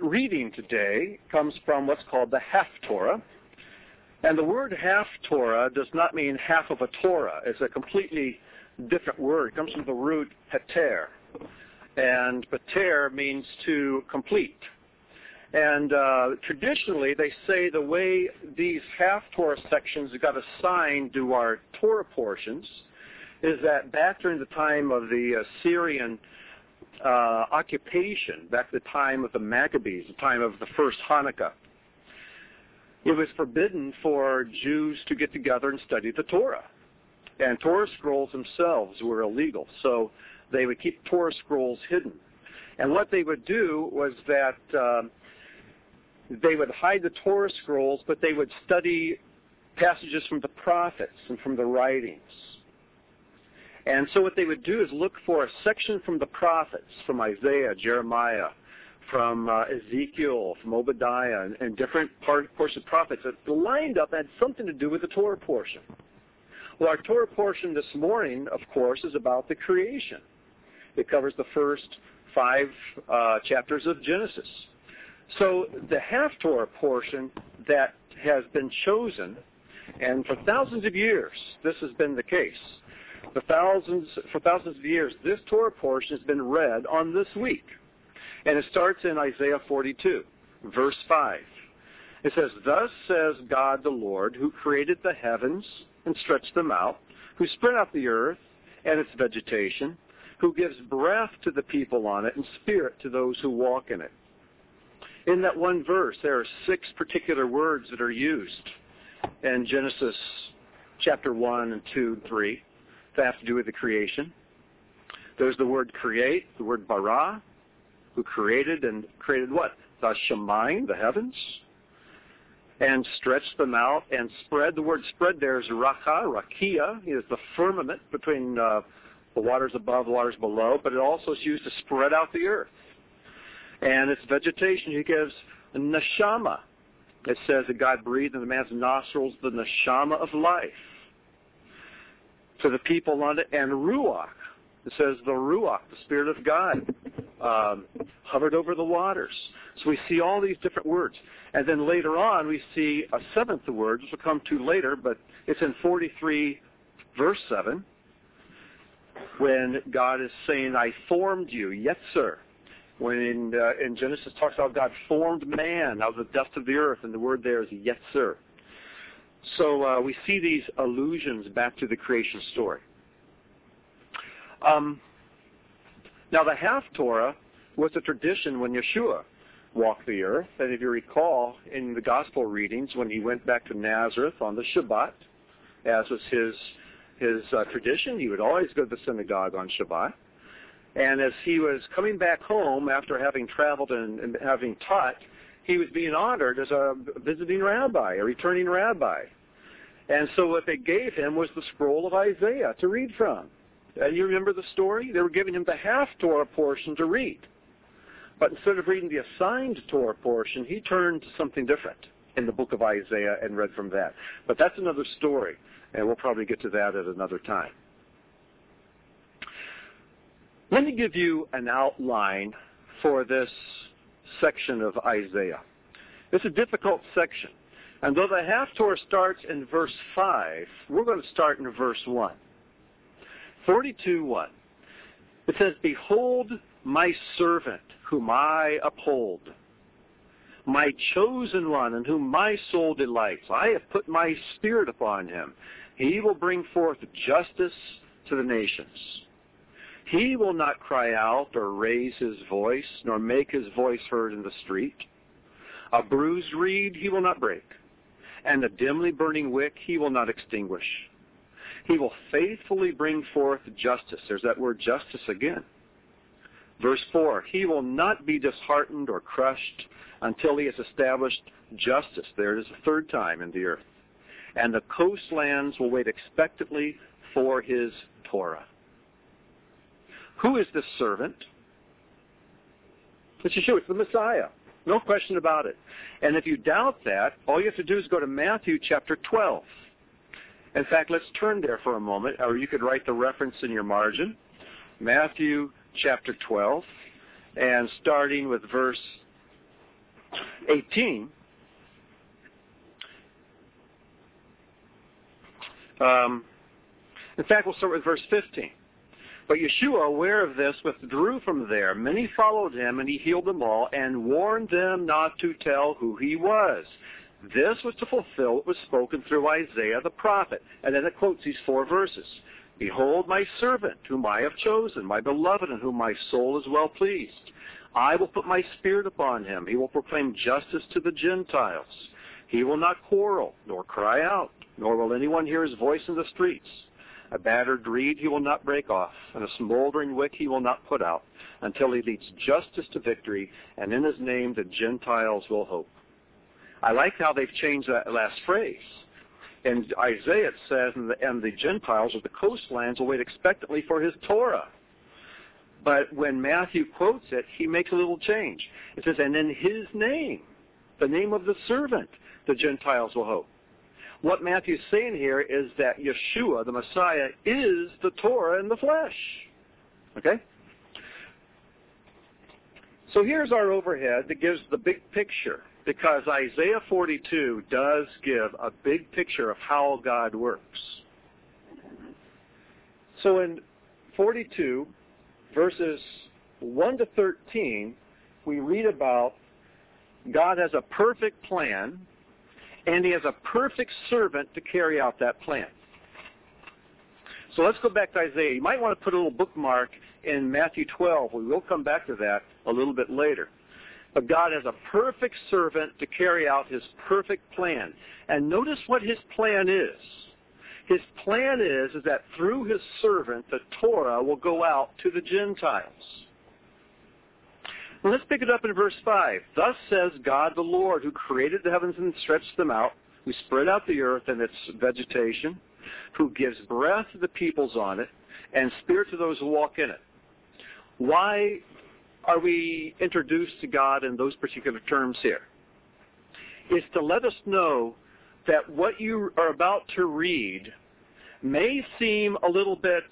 reading today comes from what's called the Haftorah. And the word Haftorah does not mean half of a Torah. It's a completely different word. It comes from the root heter. And pater means to complete. And traditionally, they say the way these Haftorah sections got assigned to our Torah portions is that back during the time of the Assyrian occupation, back at the time of the Maccabees, the time of the first Hanukkah, it was forbidden for Jews to get together and study the Torah. And Torah scrolls themselves were illegal, so they would keep Torah scrolls hidden. And what they would do was that they would hide the Torah scrolls, but they would study passages from the prophets and from the writings. And so what they would do is look for a section from the prophets, from Isaiah, Jeremiah, from Ezekiel, from Obadiah, and different portions of prophets that lined up and had something to do with the Torah portion. Well, our Torah portion this morning, of course, is about the creation. It covers the first 5 chapters of Genesis. So the Haftorah portion that has been chosen, and for thousands of years this has been the case, for thousands of years this Torah portion has been read on this week. And it starts in Isaiah 42, verse 5. It says, "Thus says God the Lord, who created the heavens and stretched them out, who spread out the earth and its vegetation, who gives breath to the people on it and spirit to those who walk in it." In that one verse, there are 6 particular words that are used in Genesis chapter 1 and 2 and 3 that have to do with the creation. There's the word create, the word bara, who created what? The Shemayim, the heavens, and stretched them out and spread. The word spread there is rakia, is the firmament between the waters above, the waters below, but it also is used to spread out the earth. And its vegetation, he gives neshama. It says that God breathed in the man's nostrils the neshama of life to the people on it, and ruach. It says the ruach, the Spirit of God, hovered over the waters. So we see all these different words. And then later on we see a 7th word, which will come to later, but it's in 43 verse 7, when God is saying, "I formed you," Yetzer. When in Genesis talks about God formed man out of the dust of the earth, and the word there is Yetzer. So we see these allusions back to the creation story. Now the Haftorah was a tradition when Yeshua walked the earth, and if you recall in the gospel readings when he went back to Nazareth on the Shabbat, as was his tradition, he would always go to the synagogue on Shabbat. And as he was coming back home after having traveled and having taught, he was being honored as a visiting rabbi, a returning rabbi. And so what they gave him was the scroll of Isaiah to read from. And you remember the story? They were giving him the Haftorah portion to read. But instead of reading the assigned Torah portion, he turned to something different in the book of Isaiah and read from that. But that's another story, and we'll probably get to that at another time. Let me give you an outline for this section of Isaiah. It's a difficult section. And though the Haftorah starts in verse 5, we're going to start in verse 1. 42:1. It says, "Behold my servant, whom I uphold, my chosen one, in whom my soul delights. I have put my spirit upon him. He will bring forth justice to the nations. He will not cry out or raise his voice, nor make his voice heard in the street. A bruised reed he will not break, and a dimly burning wick he will not extinguish. He will faithfully bring forth justice." There's that word justice again. Verse 4, "He will not be disheartened or crushed until he has established justice." There it is a 3rd time in the earth. "And the coastlands will wait expectantly for his Torah." Who is this servant? It's Yeshua. It's the Messiah. No question about it. And if you doubt that, all you have to do is go to Matthew chapter 12. In fact, let's turn there for a moment, or you could write the reference in your margin. Matthew chapter 12, and starting with verse 18, in fact, we'll start with verse 15. But Yeshua, aware of this, withdrew from there. Many followed him, and he healed them all, and warned them not to tell who he was. This was to fulfill what was spoken through Isaiah the prophet. And then it quotes these 4 verses. Behold my servant, whom I have chosen, my beloved, in whom my soul is well pleased. I will put my spirit upon him. He will proclaim justice to the Gentiles. He will not quarrel, nor cry out, nor will anyone hear his voice in the streets. A battered reed he will not break off, and a smoldering wick he will not put out, until he leads justice to victory, and in his name the Gentiles will hope. I like how they've changed that last phrase. In Isaiah it says, and the Gentiles or the coastlands will wait expectantly for his Torah. But when Matthew quotes it, he makes a little change. It says, and in his name, the name of the servant, the Gentiles will hope. What Matthew's saying here is that Yeshua, the Messiah, is the Torah in the flesh. Okay? So here's our overhead that gives the big picture, because Isaiah 42 does give a big picture of how God works. So in 42, verses 1 to 13, we read about God has a perfect plan, and he has a perfect servant to carry out that plan. So let's go back to Isaiah. You might want to put a little bookmark in Matthew 12. We will come back to that a little bit later. But God has a perfect servant to carry out his perfect plan. And notice what his plan is. His plan is that through his servant, the Torah will go out to the Gentiles. Well, let's pick it up in verse 5. Thus says God the Lord, who created the heavens and stretched them out, who spread out the earth and its vegetation, who gives breath to the peoples on it, and spirit to those who walk in it. Why are we introduced to God in those particular terms here? It's to let us know that what you are about to read may seem a little bit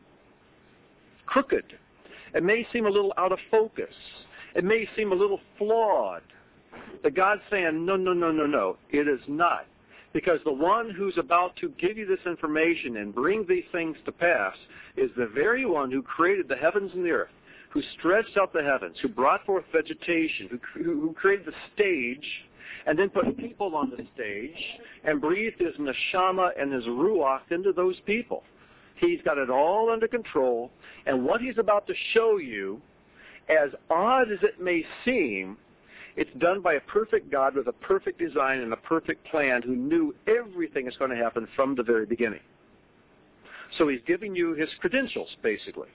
crooked. It may seem a little out of focus. It may seem a little flawed. But God's saying, no, no, no, no, no. It is not. Because the one who's about to give you this information and bring these things to pass is the very one who created the heavens and the earth, who stretched out the heavens, who brought forth vegetation, who created the stage, and then put people on the stage and breathed his neshama and his ruach into those people. He's got it all under control, and what he's about to show you, as odd as it may seem, it's done by a perfect God with a perfect design and a perfect plan who knew everything is going to happen from the very beginning. So he's giving you his credentials, basically.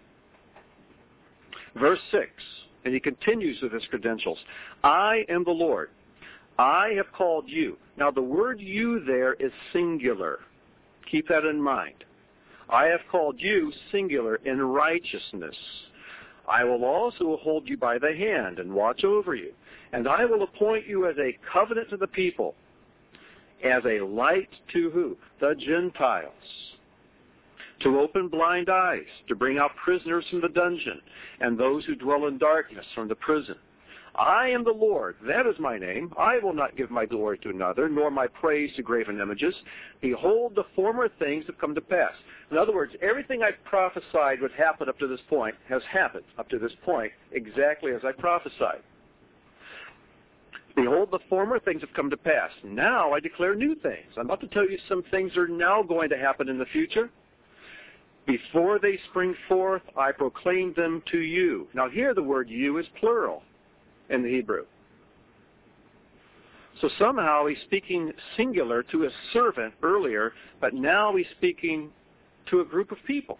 Verse 6, and he continues with his credentials. I am the Lord. I have called you. Now the word you there is singular. Keep that in mind. I have called you singular in righteousness. I will also hold you by the hand and watch over you. And I will appoint you as a covenant to the people, as a light to who? The Gentiles. To open blind eyes, to bring out prisoners from the dungeon, and those who dwell in darkness from the prison. I am the Lord, that is my name. I will not give my glory to another, nor my praise to graven images. Behold, the former things have come to pass. In other words, everything I prophesied would happen up to this point has happened up to this point exactly as I prophesied. Behold, the former things have come to pass. Now I declare new things. I'm about to tell you some things are now going to happen in the future. Before they spring forth, I proclaim them to you. Now here the word you is plural in the Hebrew. So somehow he's speaking singular to his servant earlier, but now he's speaking to a group of people.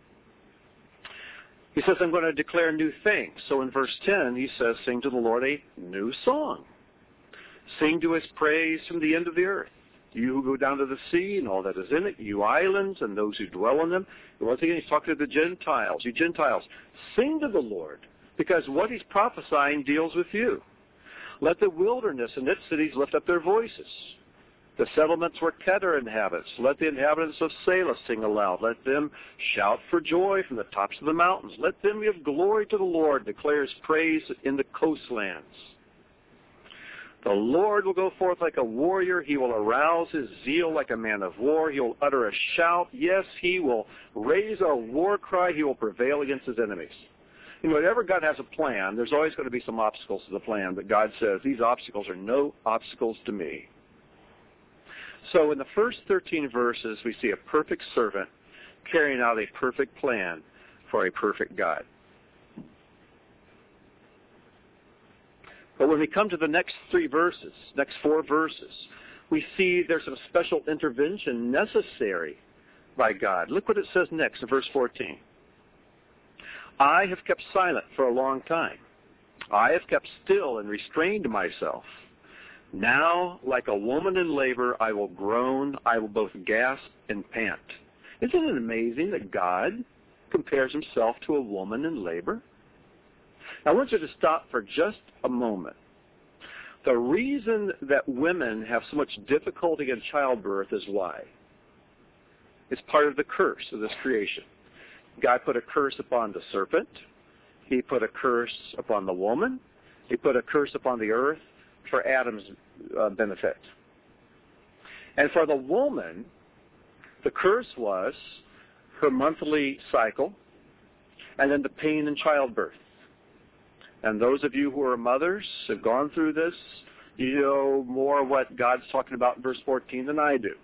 He says, I'm going to declare new things. So in verse 10, he says, sing to the Lord a new song. Sing to his praise from the end of the earth. You who go down to the sea and all that is in it, you islands and those who dwell in them. And once again, he's talking to the Gentiles. You Gentiles, sing to the Lord, because what he's prophesying deals with you. Let the wilderness and its cities lift up their voices. The settlements where Kedar inhabits, let the inhabitants of Selah sing aloud. Let them shout for joy from the tops of the mountains. Let them give glory to the Lord, declare his praise in the coastlands. The Lord will go forth like a warrior. He will arouse his zeal like a man of war. He will utter a shout. Yes, he will raise a war cry. He will prevail against his enemies. You know, whenever God has a plan, there's always going to be some obstacles to the plan, but God says, these obstacles are no obstacles to me. So in the first 13 verses, we see a perfect servant carrying out a perfect plan for a perfect God. But when we come to the next next 4 verses, we see there's some special intervention necessary by God. Look what it says next in verse 14. I have kept silent for a long time. I have kept still and restrained myself. Now, like a woman in labor, I will groan. I will both gasp and pant. Isn't it amazing that God compares himself to a woman in labor? Now, I want you to stop for just a moment. The reason that women have so much difficulty in childbirth is why? It's part of the curse of this creation. God put a curse upon the serpent. He put a curse upon the woman. He put a curse upon the earth for Adam's benefit. And for the woman, the curse was her monthly cycle and then the pain in childbirth. And those of you who are mothers have gone through this. You know more what God's talking about in verse 14 than I do.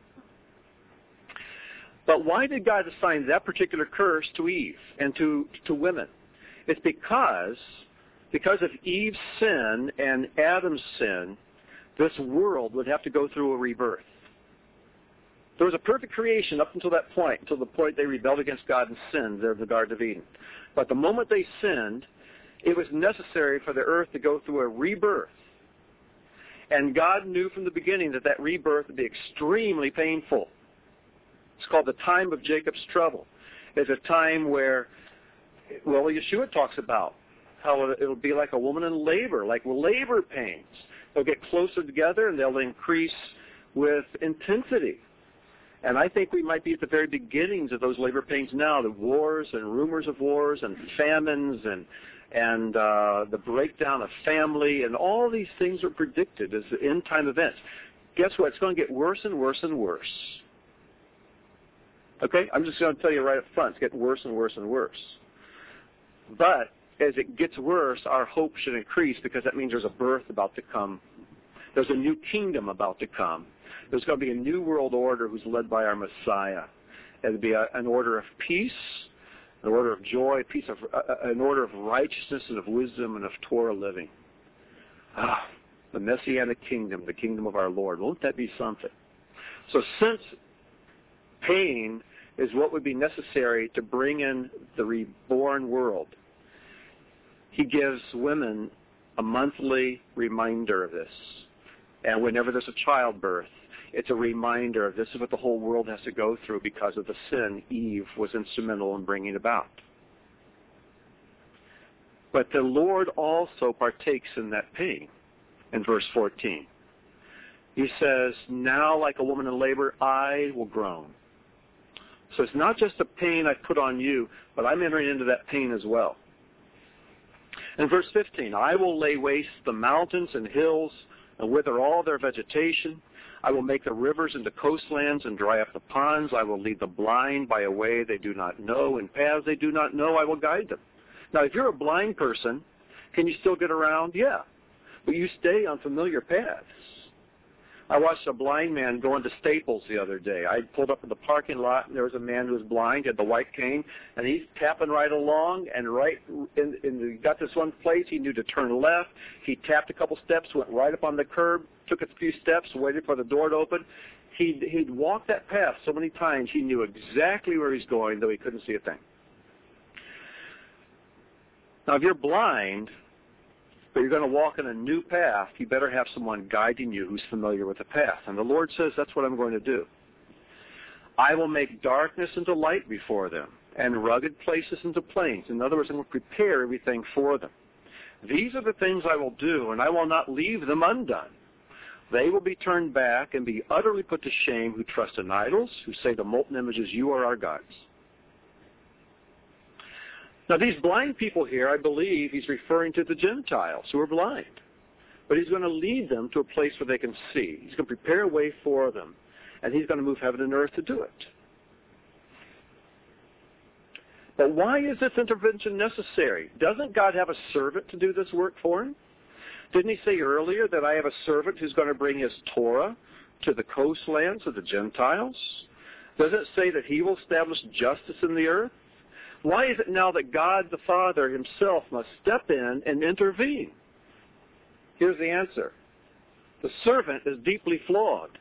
But why did God assign that particular curse to Eve and to women? It's because of Eve's sin and Adam's sin, this world would have to go through a rebirth. There was a perfect creation up until that point, until the point they rebelled against God and sinned there in the Garden of Eden. But the moment they sinned, it was necessary for the earth to go through a rebirth. And God knew from the beginning that that rebirth would be extremely painful. It's called the time of Jacob's trouble. It's a time where, well, Yeshua talks about how it'll be like a woman in labor, like labor pains. They'll get closer together and they'll increase with intensity. And I think we might be at the very beginnings of those labor pains now, the wars and rumors of wars and famines and the breakdown of family, and all these things are predicted as the end-time events. Guess what? It's going to get worse and worse and worse. Okay? I'm just going to tell you right up front, it's getting worse and worse and worse. But as it gets worse, our hope should increase because that means there's a birth about to come. There's a new kingdom about to come. There's going to be a new world order who's led by our Messiah. It'll be an order of peace, an order of joy, an order of righteousness and of wisdom and of Torah living. The Messianic kingdom, the kingdom of our Lord. Won't that be something? So since pain is what would be necessary to bring in the reborn world, he gives women a monthly reminder of this. And whenever there's a childbirth, it's a reminder of this is what the whole world has to go through because of the sin Eve was instrumental in bringing about. But the Lord also partakes in that pain in verse 14. He says, now like a woman in labor, I will groan. So it's not just the pain I put on you, but I'm entering into that pain as well. In verse 15, I will lay waste the mountains and hills and wither all their vegetation. I will make the rivers into coastlands and dry up the ponds. I will lead the blind by a way they do not know, and paths they do not know, I will guide them. Now, if you're a blind person, can you still get around? Yeah. But you stay on familiar paths. I watched a blind man go into Staples the other day. I pulled up in the parking lot, and there was a man who was blind, had the white cane, and he's tapping right along, and he got this one place, he knew to turn left. He tapped a couple steps, went right up on the curb, took a few steps, waited for the door to open. He'd walked that path so many times, he knew exactly where he's going, though he couldn't see a thing. Now, if you're blind, but you're going to walk in a new path, you better have someone guiding you who's familiar with the path. And the Lord says, that's what I'm going to do. I will make darkness into light before them, and rugged places into plains. In other words, I'm going to prepare everything for them. These are the things I will do, and I will not leave them undone. They will be turned back and be utterly put to shame who trust in idols, who say to molten images, you are our gods. Now, these blind people here, I believe he's referring to the Gentiles who are blind. but he's going to lead them to a place where they can see. He's going to prepare a way for them, and he's going to move heaven and earth to do it. But why is this intervention necessary? Doesn't God have a servant to do this work for him? Didn't he say earlier that I have a servant who's going to bring his Torah to the coastlands of the Gentiles? Doesn't it say that he will establish justice in the earth? Why is it now that God the Father himself must step in and intervene? Here's the answer. The servant is deeply flawed.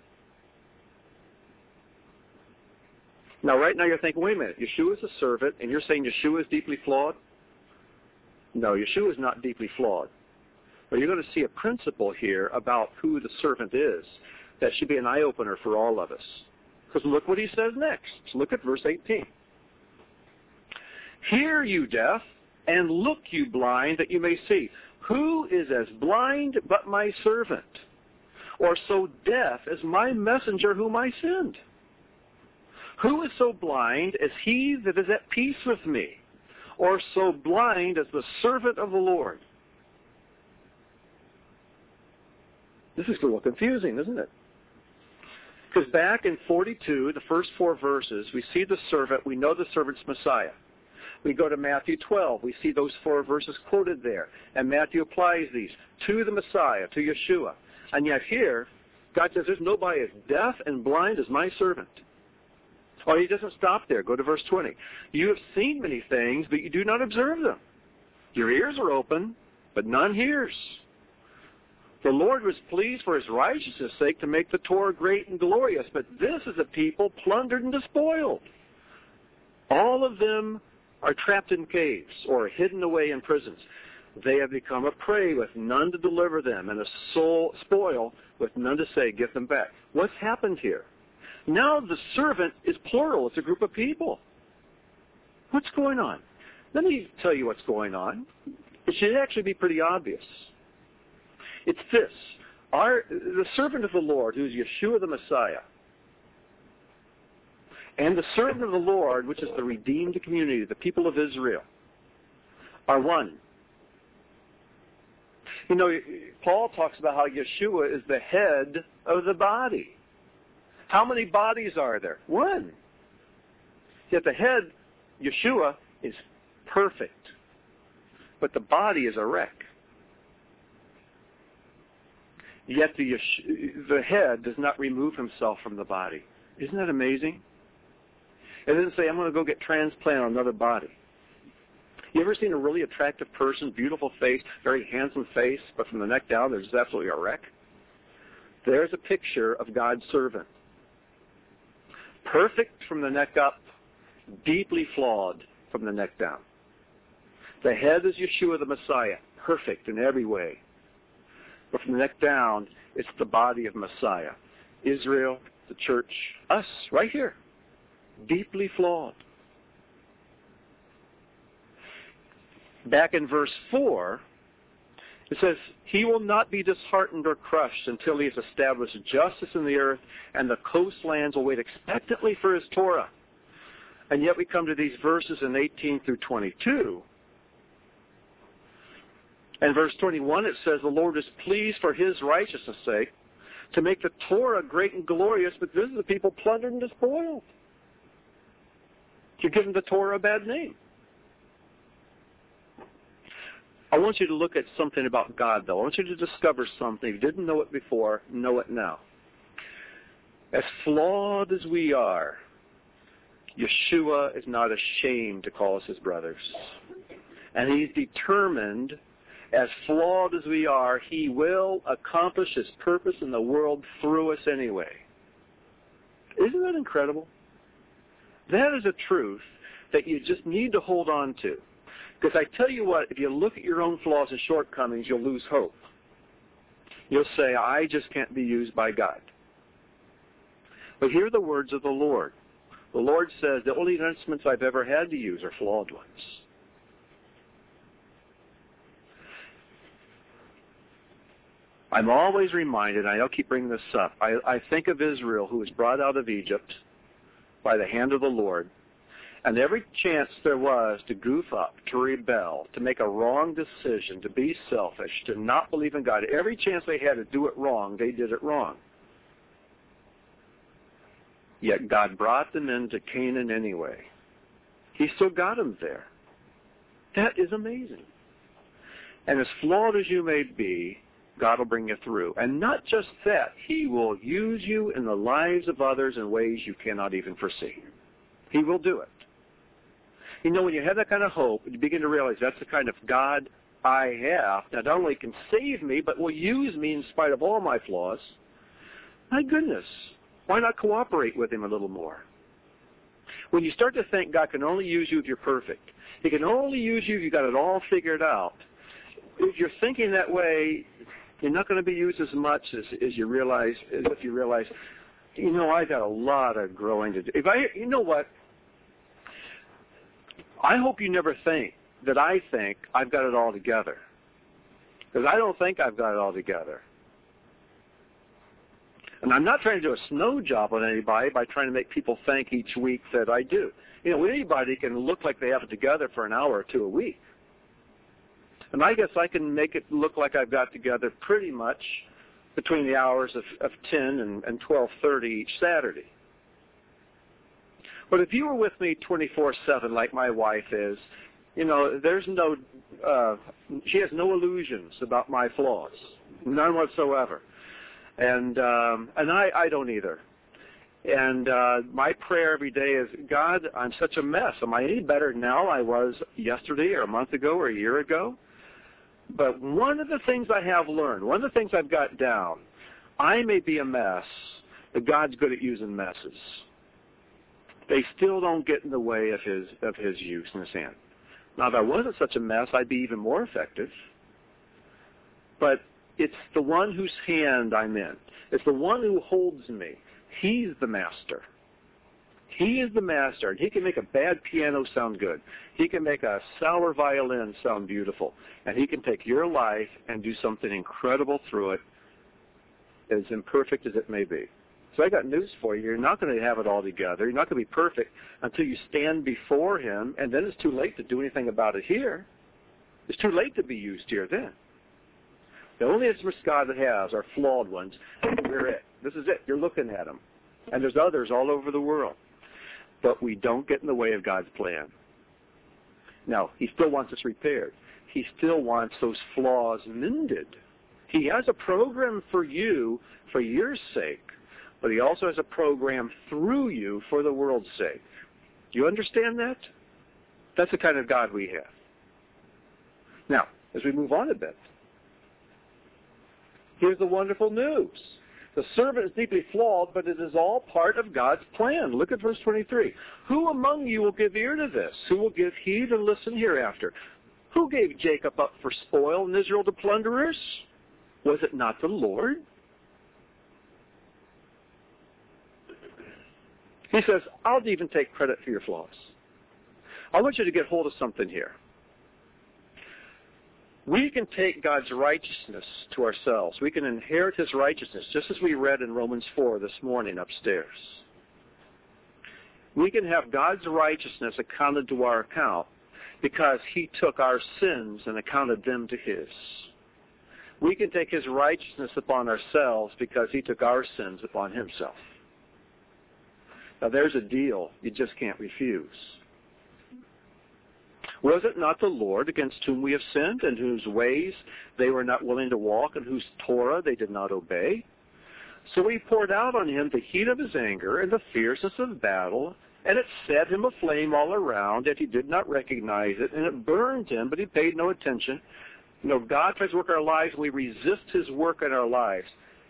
Now, right now you're thinking, wait a minute, Yeshua is a servant, and you're saying Yeshua is deeply flawed? No, Yeshua is not deeply flawed. But you're going to see a principle here about who the servant is that should be an eye-opener for all of us. Because look what he says next. Look at verse 18. Hear, you deaf, and look, you blind, that you may see. Who is as blind but my servant, or so deaf as my messenger whom I send? Who is so blind as he that is at peace with me, or so blind as the servant of the Lord? This is a little confusing, isn't it? Because back in 42, the first 4 verses, we see the servant, we know the servant's Messiah. We go to Matthew 12, we see those 4 verses quoted there, and Matthew applies these to the Messiah, to Yeshua. And yet here, God says, there's nobody as deaf and blind as my servant. Oh, he doesn't stop there. Go to verse 20. You have seen many things, but you do not observe them. Your ears are open, but none hears. The Lord was pleased for his righteousness' sake to make the Torah great and glorious, but this is a people plundered and despoiled. All of them are trapped in caves or hidden away in prisons. They have become a prey with none to deliver them, and a spoil with none to say, get them back. What's happened here? Now the servant is plural. It's a group of people. What's going on? Let me tell you what's going on. It should actually be pretty obvious. It's this. The servant of the Lord, who is Yeshua the Messiah, and the servant of the Lord, which is the redeemed community, the people of Israel, are one. You know, Paul talks about how Yeshua is the head of the body. How many bodies are there? One. Yet the head, Yeshua, is perfect. But the body is a wreck. Yet the head does not remove himself from the body. Isn't that amazing? It doesn't say, I'm going to go get transplanted on another body. You ever seen a really attractive person, beautiful face, very handsome face, but from the neck down, there's absolutely a wreck? There's a picture of God's servant. Perfect from the neck up, deeply flawed from the neck down. The head is Yeshua the Messiah, perfect in every way. But from the neck down, it's the body of Messiah. Israel, the church, us, right here, deeply flawed. Back in verse 4, it says, he will not be disheartened or crushed until he has established justice in the earth, and the coastlands will wait expectantly for his Torah. And yet we come to these verses in 18 through 22. And verse 21, it says, the Lord is pleased for his righteousness' sake to make the Torah great and glorious, but this is the people plundered and despoiled. You're giving the Torah a bad name. I want you to look at something about God, though. I want you to discover something. If you didn't know it before, know it now. As flawed as we are, Yeshua is not ashamed to call us his brothers. And he's determined, as flawed as we are, he will accomplish his purpose in the world through us anyway. Isn't that incredible? That is a truth that you just need to hold on to. Because I tell you what, if you look at your own flaws and shortcomings, you'll lose hope. You'll say, I just can't be used by God. But hear the words of the Lord. The Lord says, the only instruments I've ever had to use are flawed ones. I'm always reminded, I'll keep bringing this up, I think of Israel, who was brought out of Egypt by the hand of the Lord. And every chance there was to goof up, to rebel, to make a wrong decision, to be selfish, to not believe in God, every chance they had to do it wrong, they did it wrong. Yet God brought them into Canaan anyway. He still got them there. That is amazing. And as flawed as you may be, God will bring you through. And not just that, He will use you in the lives of others in ways you cannot even foresee. He will do it. You know, when you have that kind of hope, you begin to realize that's the kind of God I have that not only can save me, but will use me in spite of all my flaws. My goodness, why not cooperate with Him a little more? When you start to think God can only use you if you're perfect, He can only use you if you got it all figured out, if you're thinking that way, you're not going to be used as much as you realize, as if you realize, you know, I got a lot of growing to do. You know what? I hope you never think that I think I've got it all together. Because I don't think I've got it all together. And I'm not trying to do a snow job on anybody by trying to make people think each week that I do. You know, anybody can look like they have it together for an hour or two a week. And I guess I can make it look like I've got together pretty much between the hours of 10 and 12:30 each Saturday. But if you were with me 24/7 like my wife is, you know, there's no, she has no illusions about my flaws, none whatsoever. And I don't either. And my prayer every day is, God, I'm such a mess. Am I any better now than I was yesterday or a month ago or a year ago? But one of the things I have learned, one of the things I've got down, I may be a mess, but God's good at using messes. They still don't get in the way of His use in His hand. Now, if I wasn't such a mess, I'd be even more effective. But it's the one whose hand I'm in. It's the one who holds me. He's the master. He is the master, and He can make a bad piano sound good. He can make a sour violin sound beautiful. And He can take your life and do something incredible through it, as imperfect as it may be. So I got news for you. You're not going to have it all together. You're not going to be perfect until you stand before Him, and then it's too late to do anything about it here. It's too late to be used here then. The only instruments God has are flawed ones. We're it. This is it. You're looking at them. And there's others all over the world. But we don't get in the way of God's plan. Now, He still wants us repaired. He still wants those flaws mended. He has a program for you for your sake, but He also has a program through you for the world's sake. Do you understand that? That's the kind of God we have. Now, as we move on a bit, here's the wonderful news. The servant is deeply flawed, but it is all part of God's plan. Look at verse 23. Who among you will give ear to this? Who will give heed and listen hereafter? Who gave Jacob up for spoil and Israel to plunderers? Was it not the Lord? He says, I'll even take credit for your flaws. I want you to get hold of something here. We can take God's righteousness to ourselves. We can inherit His righteousness, just as we read in Romans 4 this morning upstairs. We can have God's righteousness accounted to our account because He took our sins and accounted them to His. We can take His righteousness upon ourselves because He took our sins upon Himself. Now there's a deal you just can't refuse. Was it not the Lord against whom we have sinned, and whose ways they were not willing to walk, and whose Torah they did not obey? So He poured out on Him the heat of His anger and the fierceness of battle, and it set Him aflame all around, yet He did not recognize it, and it burned Him, but He paid no attention. You know, God tries to work in our lives, and we resist His work in our lives.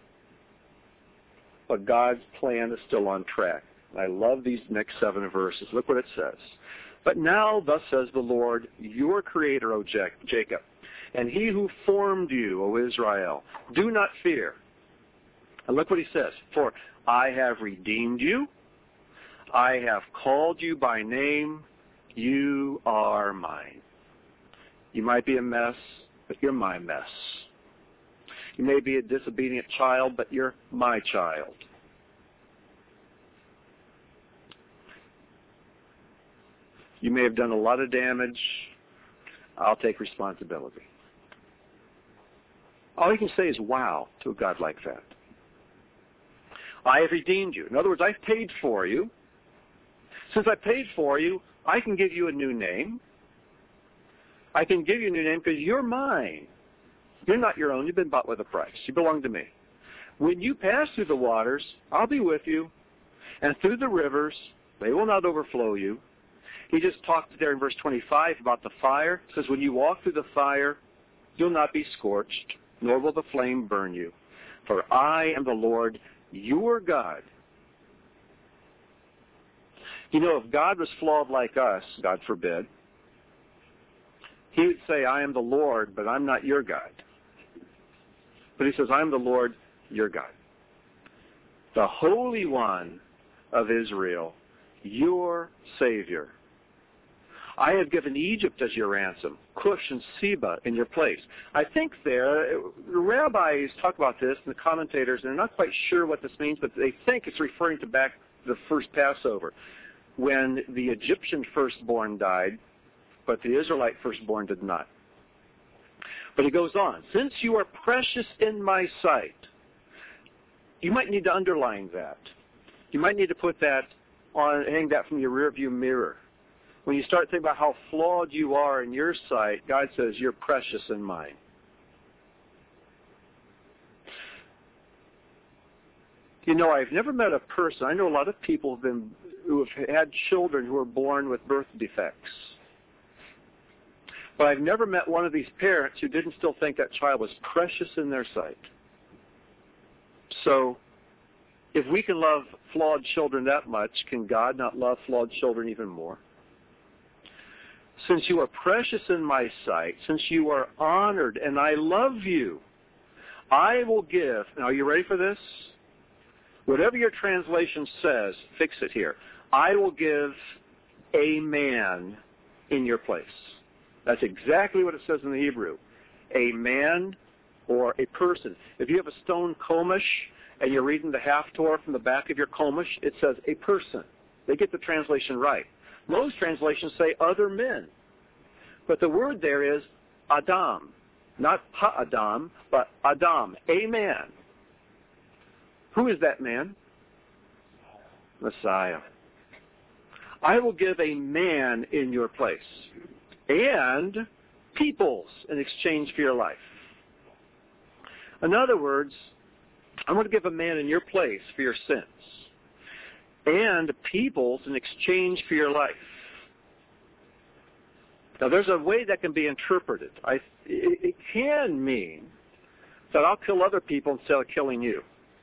But God's plan is still on track. I love these next 7 verses. Look what it says. But now, thus says the Lord, your Creator, O Jacob, and He who formed you, O Israel, do not fear. And look what He says. For I have redeemed you. I have called you by name. You are mine. You might be a mess, but you're my mess. You may be a disobedient child, but you're my child. You may have done a lot of damage. I'll take responsibility. All you can say is wow to a God like that. I have redeemed you. In other words, I've paid for you. Since I paid for you, I can give you a new name. I can give you a new name because you're mine. You're not your own. You've been bought with a price. You belong to me. When you pass through the waters, I'll be with you. And through the rivers, they will not overflow you. He just talked there in verse 25 about the fire. It says, when you walk through the fire, you'll not be scorched, nor will the flame burn you. For I am the Lord, your God. You know, if God was flawed like us, God forbid, he would say, I am the Lord, but I'm not your God. But he says, I am the Lord, your God. The Holy One of Israel, your Savior. I have given Egypt as your ransom, Cush and Seba in your place. I think the rabbis talk about this, and the commentators, and they're not quite sure what this means, but they think it's referring to back the first Passover, when the Egyptian firstborn died, but the Israelite firstborn did not. But he goes on, since you are precious in my sight, you might need to underline that. You might need to put that on, hang that from your rearview mirror. When you start thinking about how flawed you are in your sight, God says, you're precious in mine. You know, I've never met a person, I know a lot of people who have had children who are born with birth defects. But I've never met one of these parents who didn't still think that child was precious in their sight. So, if we can love flawed children that much, can God not love flawed children even more? Since you are precious in my sight, since you are honored and I love you, I will give, now are you ready for this? Whatever your translation says, fix it here. I will give a man in your place. That's exactly what it says in the Hebrew. A man or a person. If you have a stone Chumash and you're reading the Haftorah from the back of your Chumash, it says a person. They get the translation right. Most translations say other men. But the word there is Adam. Not Ha-Adam, but Adam, a man. Who is that man? Messiah. I will give a man in your place and peoples in exchange for your life. In other words, I'm going to give a man in your place for your sins and peoples in exchange for your life. Now, there's a way that can be interpreted. It can mean that I'll kill other people instead of killing you.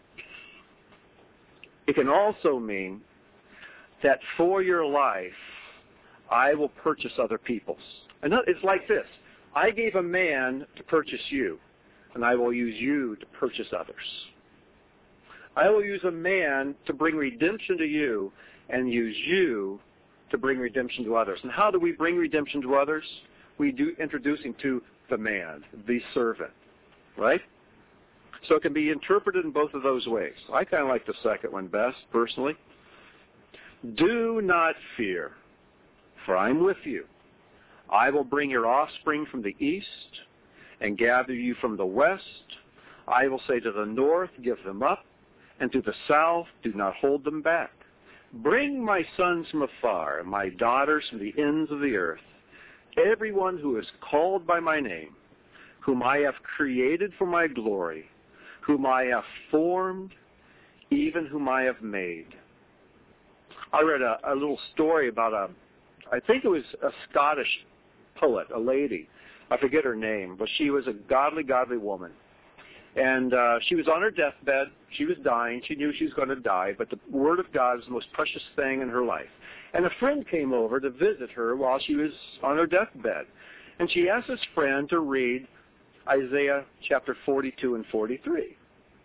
It can also mean that for your life, I will purchase other peoples. And it's like this. I gave a man to purchase you, and I will use you to purchase others. I will use a man to bring redemption to you and use you to bring redemption to others. And how do we bring redemption to others? We do introduce him to the man, the servant, right? So it can be interpreted in both of those ways. I kind of like the second one best, personally. Do not fear, for I'm with you. I will bring your offspring from the east and gather you from the west. I will say to the north, give them up, and to the south, do not hold them back. Bring my sons from afar, and my daughters from the ends of the earth, everyone who is called by my name, whom I have created for my glory, whom I have formed, even whom I have made. I read a little story about I think it was a Scottish poet, a lady. I forget her name, but she was a godly woman. And she was on her deathbed. She was dying. She knew she was going to die, but the Word of God was the most precious thing in her life. And a friend came over to visit her while she was on her deathbed. And she asked this friend to read Isaiah chapter 42 and 43.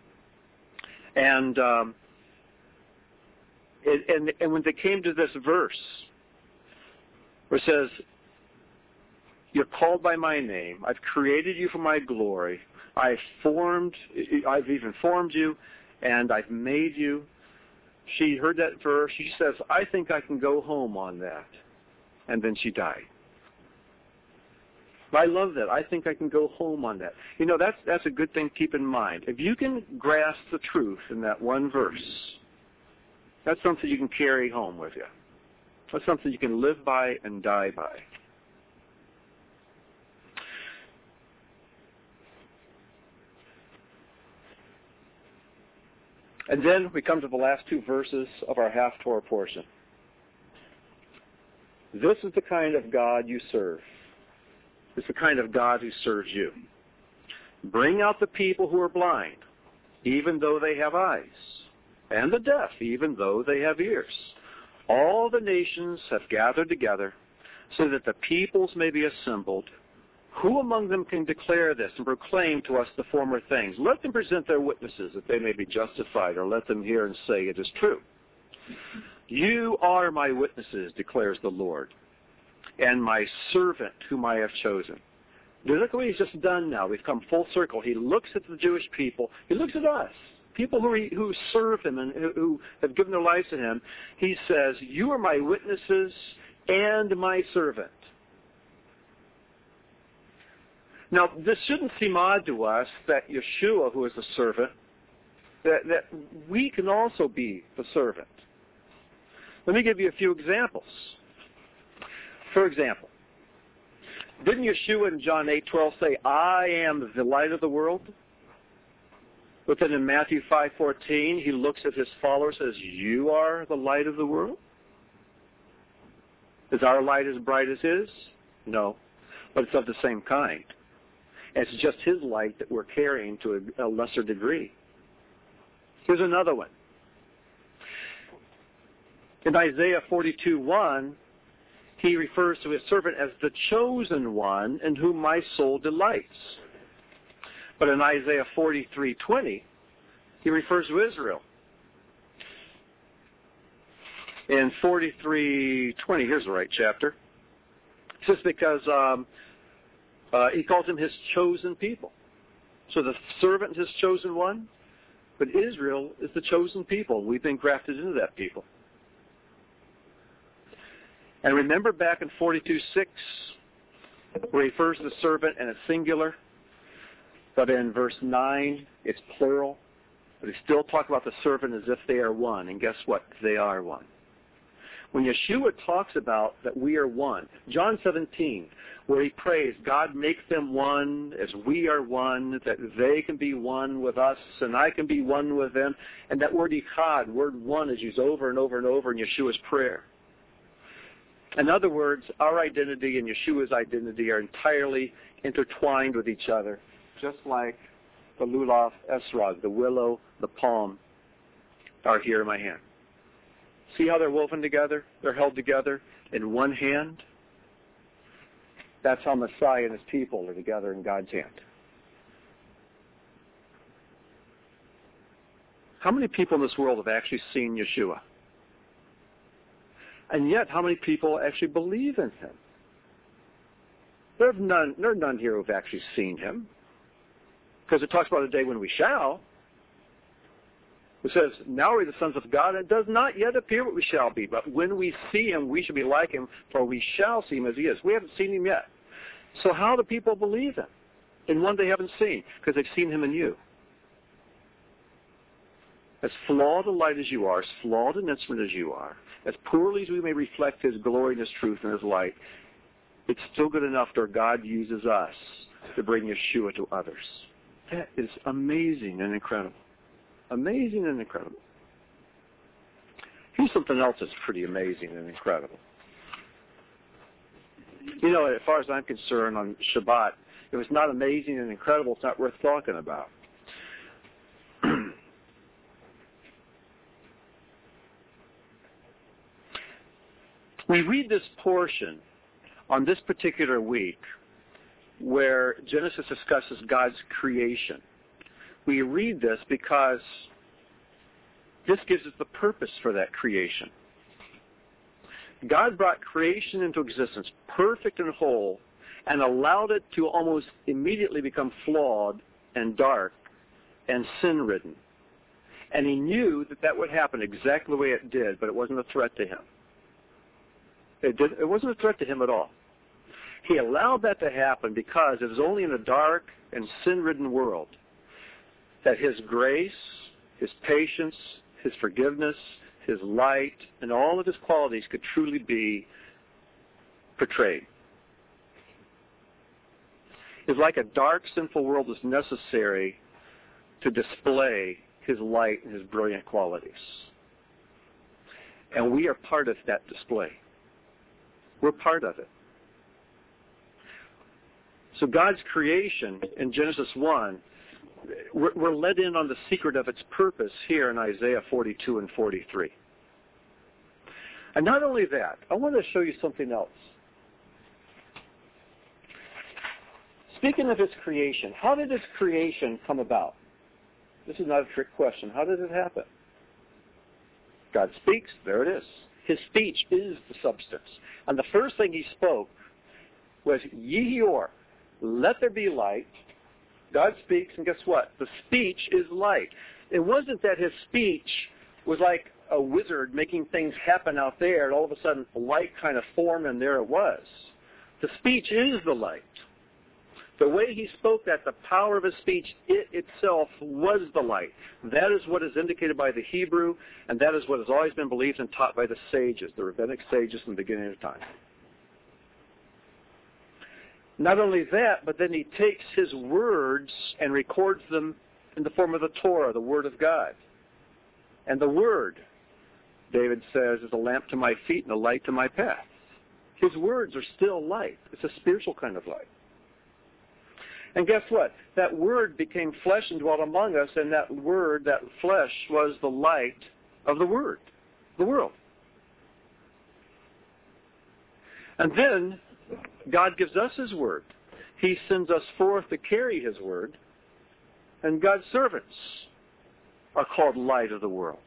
And when they came to this verse, where it says, you're called by my name, I've created you for my glory, I've even formed you, and I've made you. She heard that verse. She says, I think I can go home on that. and then she died. I love that. I think I can go home on that. That's a good thing to keep in mind. If you can grasp the truth in that one verse, that's something you can carry home with you. That's something you can live by and die by. And then we come to the last two verses of our Haftorah portion. This is the kind of God you serve. This is the kind of God who serves you. Bring out the people who are blind, even though they have eyes, and the deaf, even though they have ears. All the nations have gathered together so that the peoples may be assembled. Who among them can declare this and proclaim to us the former things? Let them present their witnesses that they may be justified, or let them hear and say it is true. You are my witnesses, declares the Lord, and my servant whom I have chosen. Look at what he's just done now. We've come full circle. He looks at the Jewish people. He looks at us, people who serve him and who have given their lives to him. He says, you are my witnesses and my servant. Now, this shouldn't seem odd to us that Yeshua, who is the servant, that we can also be the servant. Let me give you a few examples. For example, didn't Yeshua in John 8:12 say, I am the light of the world? But then in Matthew 5:14, he looks at his followers and says, you are the light of the world? Is our light as bright as his? No, but it's of the same kind. It's just his light that we're carrying to a lesser degree. Here's another one. In Isaiah 42:1, he refers to his servant as the chosen one in whom my soul delights. But in Isaiah 43:20, he refers to Israel. In 43:20, here's the right chapter. It's just because he calls them his chosen people. So the servant is his chosen one, but Israel is the chosen people. We've been grafted into that people. And remember back in 42:6, where he refers to the servant and it's singular, but in verse 9, it's plural. But he still talks about the servant as if they are one. And guess what? They are one. When Yeshua talks about that we are one, John 17, where he prays, God make them one as we are one, that they can be one with us and I can be one with them. And that word echad, word one, is used over and over and over in Yeshua's prayer. In other words, our identity and Yeshua's identity are entirely intertwined with each other, just like the lulav esrog, the willow, the palm, are here in my hand. See how they're woven together? They're held together in one hand. That's how Messiah and his people are together in God's hand. How many people in this world have actually seen Yeshua? And yet, how many people actually believe in him? There are none here who have actually seen him. Because it talks about a day when we shall. It says, now are we the sons of God, and it does not yet appear what we shall be. But when we see him, we shall be like him, for we shall see him as he is. We haven't seen him yet. So how do people believe him in one they haven't seen? Because they've seen him in you. As flawed a light as you are, as flawed an instrument as you are, as poorly as we may reflect his glory and his truth and his light, it's still good enough that God uses us to bring Yeshua to others. That is amazing and incredible. Amazing and incredible. Here's something else that's pretty amazing and incredible. You know, as far as I'm concerned, on Shabbat, if it's not amazing and incredible, it's not worth talking about. We read this portion on this particular week where Genesis discusses God's creation. We read this because this gives us the purpose for that creation. God brought creation into existence, perfect and whole, and allowed it to almost immediately become flawed and dark and sin-ridden. And he knew that that would happen exactly the way it did, but it wasn't a threat to him. It wasn't a threat to him at all. He allowed that to happen because it was only in a dark and sin-ridden world that his grace, his patience, his forgiveness, his light, and all of his qualities could truly be portrayed. It's like a dark, sinful world is necessary to display his light and his brilliant qualities. And we are part of that display. We're part of it. So God's creation in Genesis 1, we're let in on the secret of its purpose here in Isaiah 42 and 43. And not only that, I want to show you something else. Speaking of his creation, how did his creation come about? This is not a trick question. How did it happen? God speaks, there it is. His speech is the substance. And the first thing he spoke was, Yehior, let there be light. God speaks, and guess what? The speech is light. It wasn't that his speech was like a wizard making things happen out there, and all of a sudden light kind of formed, and there it was. The speech is the light. The way he spoke that, the power of his speech, it itself was the light. That is what is indicated by the Hebrew, and that is what has always been believed and taught by the sages, the rabbinic sages in the beginning of time. Not only that, but then he takes his words and records them in the form of the Torah, the Word of God. And the Word, David says, is a lamp to my feet and a light to my path. His words are still light. It's a spiritual kind of light. And guess what? That Word became flesh and dwelt among us, and that Word, that flesh, was the light of the Word, the world. And then God gives us his word. He sends us forth to carry his word. And God's servants are called light of the world.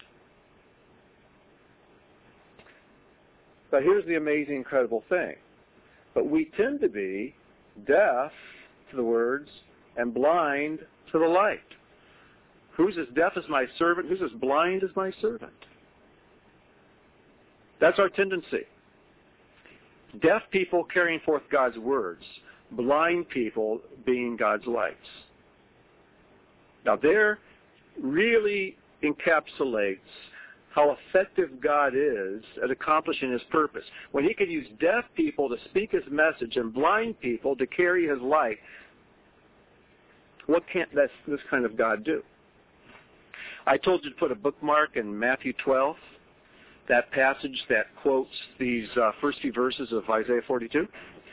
But here's the amazing, incredible thing. But we tend to be deaf to the words and blind to the light. Who's as deaf as my servant? Who's as blind as my servant? That's our tendency. Deaf people carrying forth God's words, blind people being God's lights. Now there really encapsulates how effective God is at accomplishing his purpose. When he can use deaf people to speak his message and blind people to carry his light, what can't this kind of God do? I told you to put a bookmark in Matthew 12. That passage that quotes these first few verses of Isaiah 42.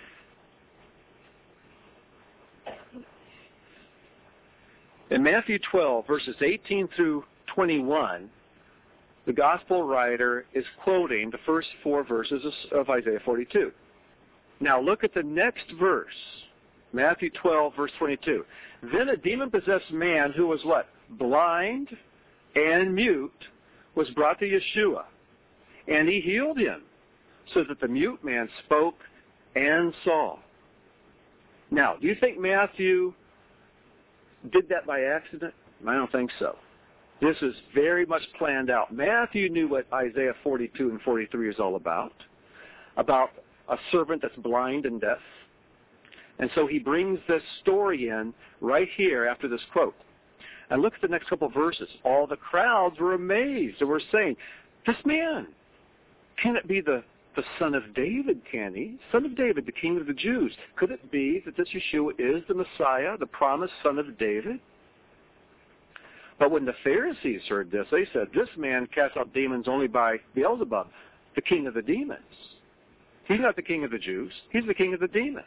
In Matthew 12, verses 18 through 21, the gospel writer is quoting the first four verses of Isaiah 42. Now look at the next verse, Matthew 12, verse 22. Then a demon-possessed man who was what? Blind and mute was brought to Yeshua. And he healed him, so that the mute man spoke and saw. Now, do you think Matthew did that by accident? I don't think so. This is very much planned out. Matthew knew what Isaiah 42 and 43 is all about a servant that's blind and deaf. And so he brings this story in right here after this quote. And look at the next couple of verses. All the crowds were amazed and were saying, this man, can it be the son of David, can he? Son of David, the king of the Jews. Could it be that this Yeshua is the Messiah, the promised son of David? But when the Pharisees heard this, they said, this man casts out demons only by Beelzebub, the king of the demons. He's not the king of the Jews. He's the king of the demons.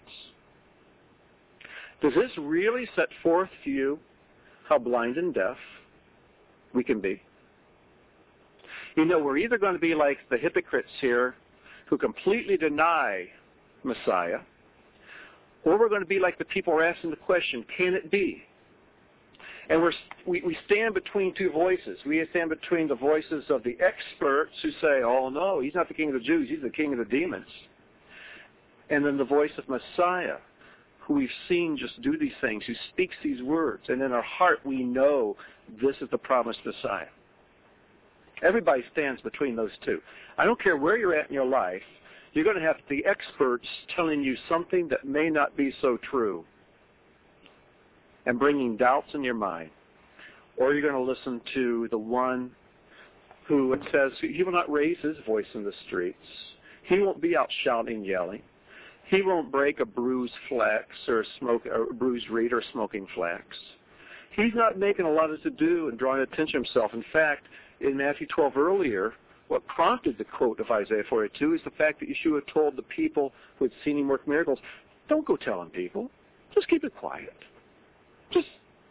Does this really set forth to you how blind and deaf we can be? You know, we're either going to be like the hypocrites here who completely deny Messiah, or we're going to be like the people who are asking the question, can it be? And we stand between two voices. We stand between the voices of the experts who say, oh no, he's not the king of the Jews, he's the king of the demons. And then the voice of Messiah, who we've seen just do these things, who speaks these words. And in our heart we know this is the promised Messiah. Everybody stands between those two. I don't care where you're at in your life. You're going to have the experts telling you something that may not be so true and bringing doubts in your mind. Or you're going to listen to the one who says he will not raise his voice in the streets. He won't be out shouting, yelling. He won't break a bruised flax or a bruised reed or smoking flax. He's not making a lot of to-do and drawing attention to himself. In fact, in Matthew 12 earlier, what prompted the quote of Isaiah 42 is the fact that Yeshua told the people who had seen him work miracles, don't go telling people. Just keep it quiet. Just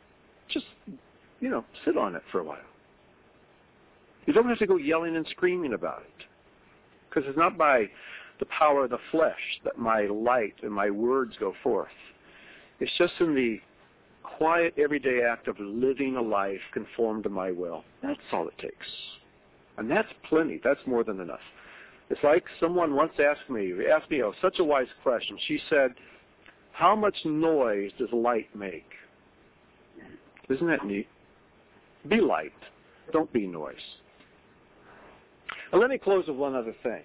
sit on it for a while. You don't have to go yelling and screaming about it. Because it's not by the power of the flesh that my light and my words go forth. It's just in the quiet, everyday act of living a life conformed to my will. That's all it takes. And that's plenty. That's more than enough. It's like someone once asked me such a wise question. She said, how much noise does light make? Isn't that neat? Be light. Don't be noise. And let me close with one other thing.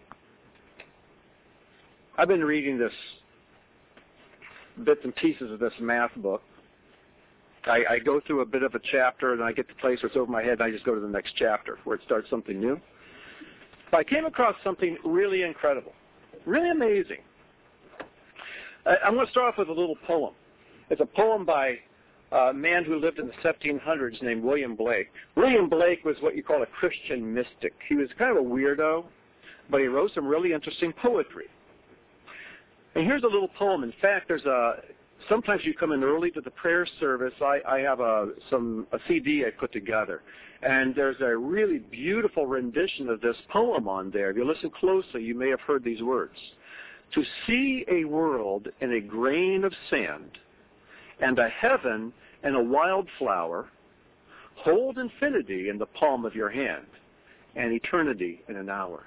I've been reading this bits and pieces of this math book. I go through a bit of a chapter, and I get to the place where it's over my head, and I just go to the next chapter where it starts something new. But I came across something really incredible, really amazing. I'm going to start off with a little poem. It's a poem by a man who lived in the 1700s named William Blake. William Blake was what you call a Christian mystic. He was kind of a weirdo, but he wrote some really interesting poetry. And here's a little poem. In fact, sometimes you come in early to the prayer service. I have a CD I put together, and there's a really beautiful rendition of this poem on there. If you listen closely, you may have heard these words. To see a world in a grain of sand, and a heaven and a wildflower, hold infinity in the palm of your hand, and eternity in an hour.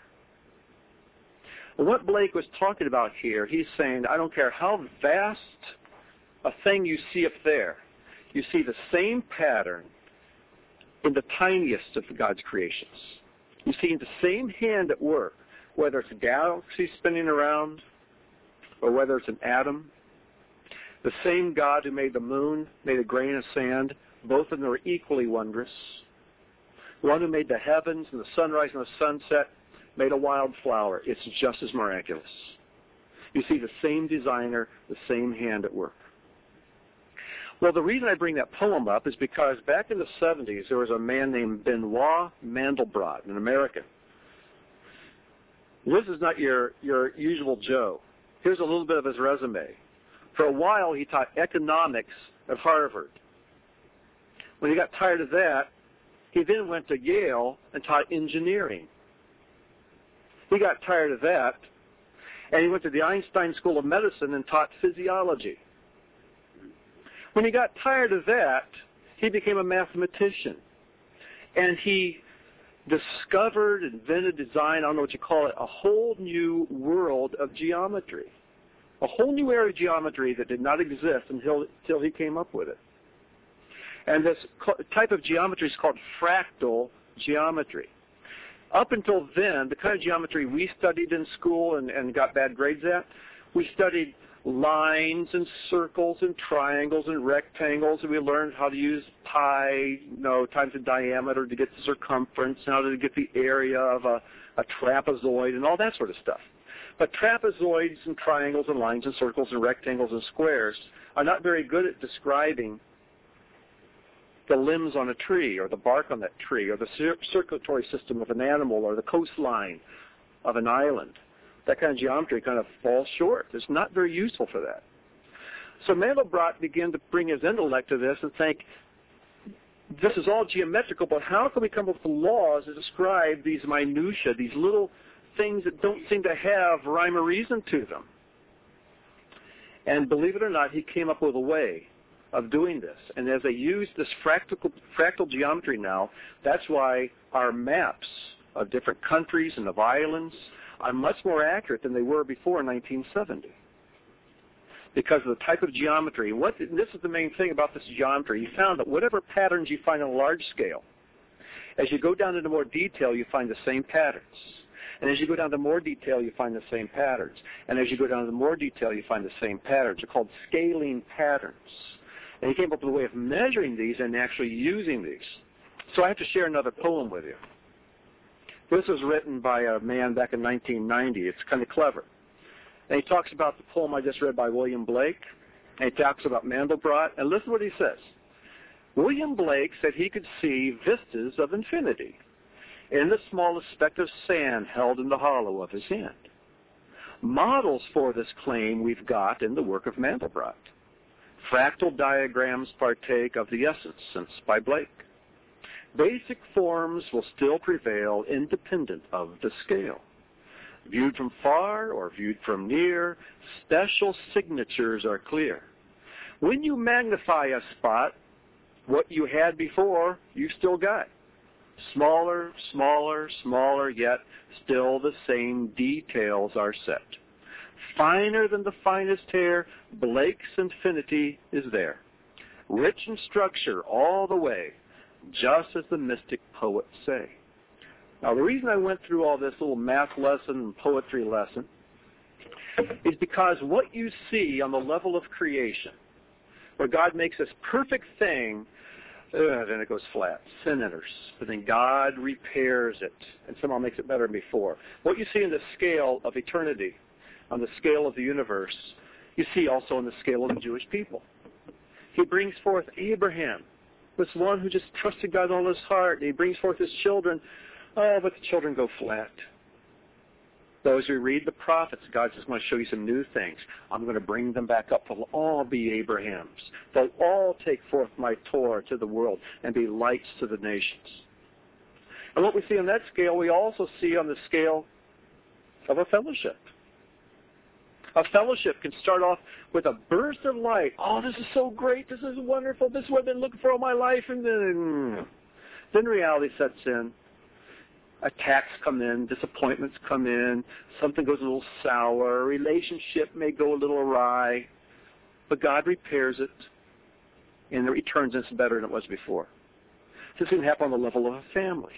What Blake was talking about here, he's saying, I don't care how vast a thing you see up there, you see the same pattern in the tiniest of God's creations. You see the same hand at work, whether it's a galaxy spinning around or whether it's an atom. The same God who made the moon, made a grain of sand, both of them are equally wondrous. The one who made the heavens and the sunrise and the sunset made a wildflower. It's just as miraculous. You see the same designer, the same hand at work. Well, the reason I bring that poem up is because back in the 70s, there was a man named Benoit Mandelbrot, an American. This is not your usual Joe. Here's a little bit of his resume. For a while, he taught economics at Harvard. When he got tired of that, he then went to Yale and taught engineering. He got tired of that, and he went to the Einstein School of Medicine and taught physiology. When he got tired of that, he became a mathematician. And he discovered, invented, designed, I don't know what you call it, a whole new world of geometry. A whole new area of geometry that did not exist until he came up with it. And this type of geometry is called fractal geometry. Up until then, the kind of geometry we studied in school and got bad grades at, we studied lines and circles and triangles and rectangles, and we learned how to use pi, times the diameter to get the circumference, and how to get the area of a trapezoid and all that sort of stuff. But trapezoids and triangles and lines and circles and rectangles and squares are not very good at describing the limbs on a tree or the bark on that tree or the circulatory system of an animal or the coastline of an island. That kind of geometry kind of falls short. It's not very useful for that. So Mandelbrot began to bring his intellect to this and think, this is all geometrical, but how can we come up with laws that describe these minutiae, these little things that don't seem to have rhyme or reason to them? And believe it or not, he came up with a way of doing this. And as they use this fractal geometry now, that's why our maps of different countries and of islands are much more accurate than they were before 1970. Because of the type of geometry. This is the main thing about this geometry. You found that whatever patterns you find on a large scale, as you go down into more detail, you find the same patterns. And as you go down to more detail, you find the same patterns. And as you go down to more detail, you find the same patterns. They're called scaling patterns. And he came up with a way of measuring these and actually using these. So I have to share another poem with you. This was written by a man back in 1990. It's kind of clever. And he talks about the poem I just read by William Blake. And he talks about Mandelbrot. And listen to what he says. William Blake said he could see vistas of infinity in the smallest speck of sand held in the hollow of his hand. Models for this claim we've got in the work of Mandelbrot. Fractal diagrams partake of the essence since by Blake. Basic forms will still prevail independent of the scale. Viewed from far or viewed from near, special signatures are clear. When you magnify a spot, what you had before, you still got. Smaller, smaller, smaller, yet still the same details are set. Finer than the finest hair, Blake's infinity is there. Rich in structure all the way, just as the mystic poets say. Now, the reason I went through all this little math lesson and poetry lesson is because what you see on the level of creation, where God makes this perfect thing, then it goes flat. Sin enters. But then God repairs it and somehow makes it better than before. What you see in the scale of eternity, on the scale of the universe, you see also on the scale of the Jewish people. He brings forth Abraham, this one who just trusted God with all his heart. He brings forth his children. Oh, but the children go flat. Those who read the prophets, God says, I'm going to show you some new things. I'm going to bring them back up. They'll all be Abrahams. They'll all take forth my Torah to the world and be lights to the nations. And what we see on that scale, we also see on the scale of a fellowship. A fellowship can start off with a burst of light. Oh, this is so great. This is wonderful. This is what I've been looking for all my life. And then reality sets in. Attacks come in, disappointments come in, something goes a little sour, a relationship may go a little awry, but God repairs it, and it returns us better than it was before. This can happen on the level of a family.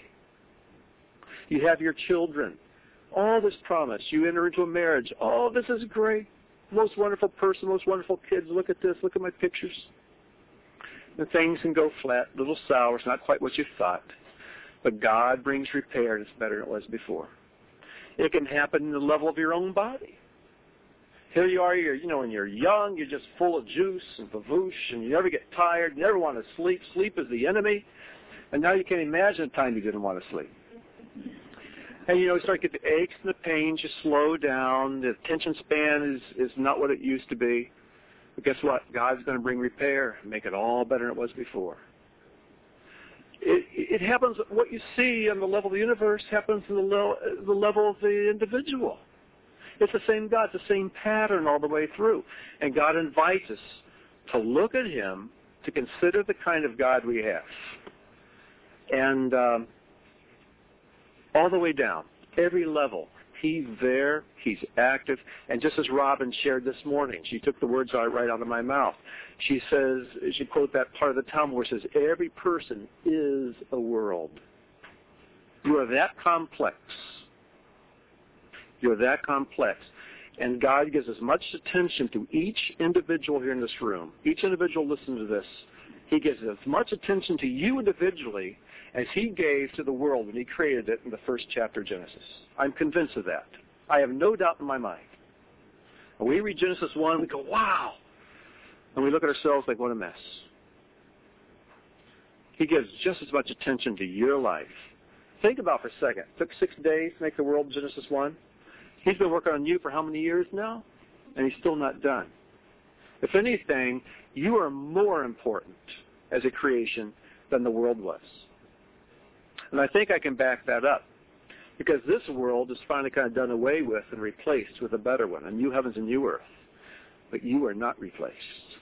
You have your children, all this promise, you enter into a marriage, oh, this is great, most wonderful person, most wonderful kids, look at this, look at my pictures. And things can go flat, a little sour, it's not quite what you thought. But God brings repair, and it's better than it was before. It can happen in the level of your own body. Here you are, when you're young, you're just full of juice and bavoosh, and you never get tired, you never want to sleep. Sleep is the enemy. And now you can't imagine a time you didn't want to sleep. And you start to get the aches and the pains, you slow down, the attention span is not what it used to be. But guess what? God's going to bring repair and make it all better than it was before. It happens, what you see on the level of the universe happens in the level of the individual. It's the same God, it's the same pattern all the way through. And God invites us to look at him, to consider the kind of God we have. And all the way down, every level, he's there, he's active. And just as Robin shared this morning, she took the words right out of my mouth. She says, she quote that part of the Talmud where it says, every person is a world. You are that complex. You're that complex. And God gives as much attention to each individual here in this room. Each individual listening to this. He gives as much attention to you individually as he gave to the world when he created it in the first chapter of Genesis. I'm convinced of that. I have no doubt in my mind. When we read Genesis 1, we go, wow. And we look at ourselves like, what a mess. He gives just as much attention to your life. Think about it for a second. It took 6 days to make the world in Genesis 1. He's been working on you for how many years now? And he's still not done. If anything, you are more important as a creation than the world was. And I think I can back that up. Because this world is finally kind of done away with and replaced with a better one, a new heavens and new earth. But you are not replaced.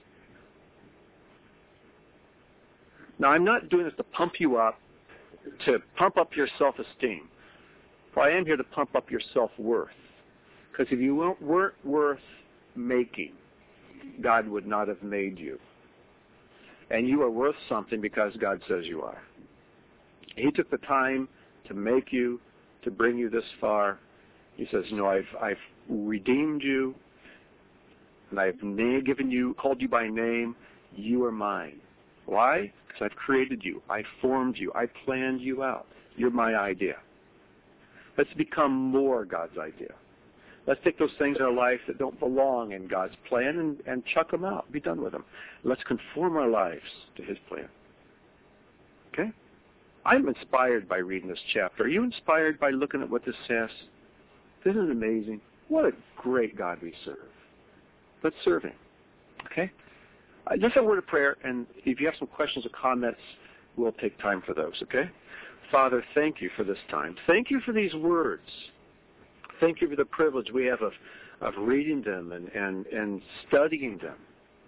Now, I'm not doing this to pump you up, to pump up your self-esteem. But I am here to pump up your self-worth. Because if you weren't worth making, God would not have made you. And you are worth something because God says you are. He took the time to make you, to bring you this far, He says, I've redeemed you, and I've called you by name. You are mine. Why? Because I've created you. I formed you. I planned you out. You're my idea. Let's become more God's idea. Let's take those things in our life that don't belong in God's plan and chuck them out. Be done with them. Let's conform our lives to his plan. Okay? I'm inspired by reading this chapter. Are you inspired by looking at what this says? Isn't it amazing? What a great God we serve. Let's serve him. Okay? Just a word of prayer, and if you have some questions or comments, we'll take time for those, okay? Father, thank you for this time. Thank you for these words. Thank you for the privilege we have of reading them and studying them.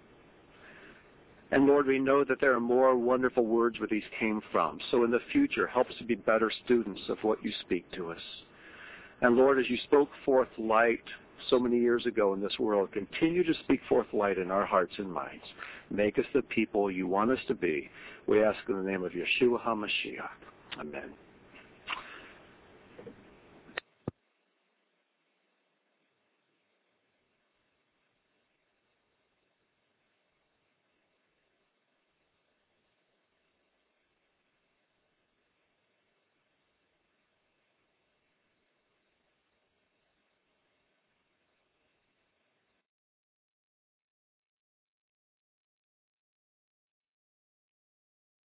And Lord, we know that there are more wonderful words where these came from. So in the future, help us to be better students of what you speak to us. And Lord, as you spoke forth light so many years ago in this world, continue to speak forth light in our hearts and minds. Make us the people you want us to be. We ask in the name of Yeshua HaMashiach. Amen.